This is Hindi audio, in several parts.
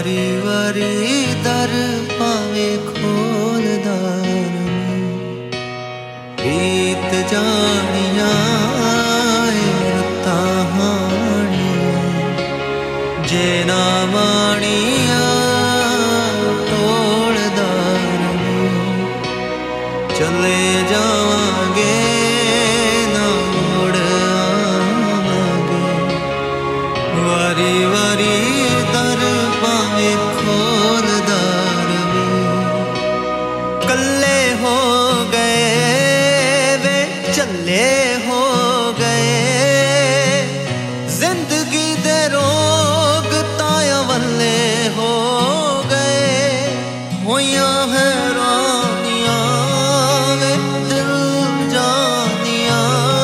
वारी वारी दर पावे खोलदार बीत जानिया हानिया जे ना मानिया तोड़दार चले जावांगे ना मुड़ आवांगे वारी वारी दर पावे खोलदार कल्ले हो गए वे चले हो गए जिंदगी दे रोग ताया वल्ले हो गए होया हैरानियां वे दिल जानिया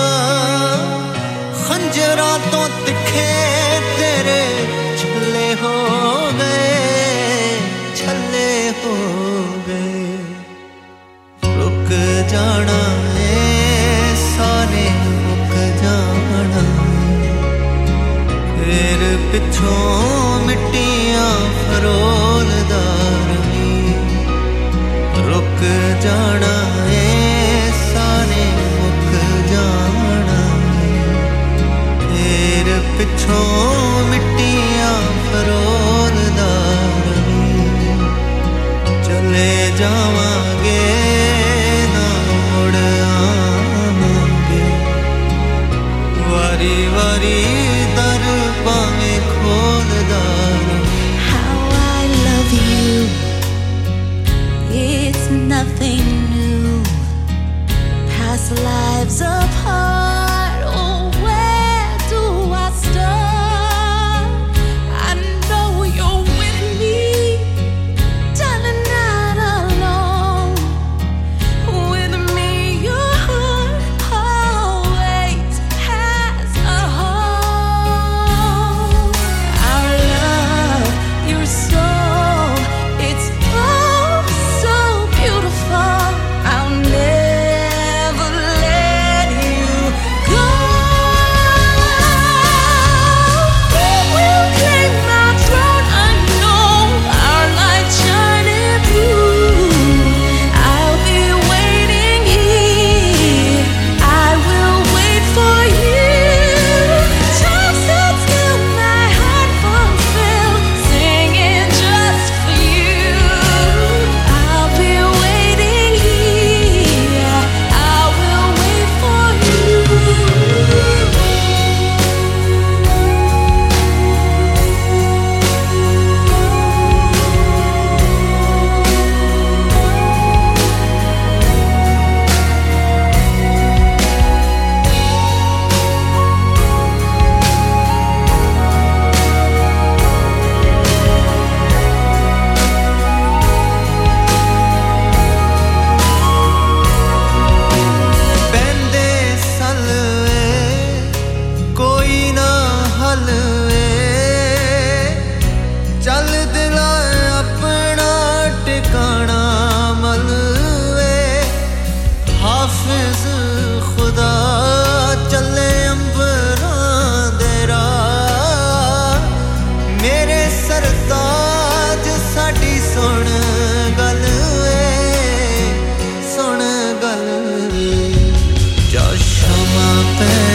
खंजरा तो तिखे तेरे छले हो गए रुक जाना है सारे रुक जाना फिर पिछों मिट्टियां फरोलदार रुक जाना है सारे रुक जाना फिर पिछों मिट्टियां फरोलदार चले जावांगे ना मुड़ आवांगे वारी वारी दर पावे खोलदार How I love you, it's nothing new. Past lives apart, oh where do I start? I know you're with me, darling, not alone. With me your heart always has a home. Our love, your soul, it's oh so beautiful. I'll never let you go. We will claim our throne. I know our light shining through. I'll be waiting here. I will wait for you. Time stood still, my heart fulfilled, singing just for you. I'll be waiting here. I will wait for you. बंदे सलवे कोई ना हलवे चल दिला अपना टिकाना मलवे हाफिज खुदा चले अंबरां दे राह मेरे सरताज साडी सुन गल वे सुन गल जा शमा पे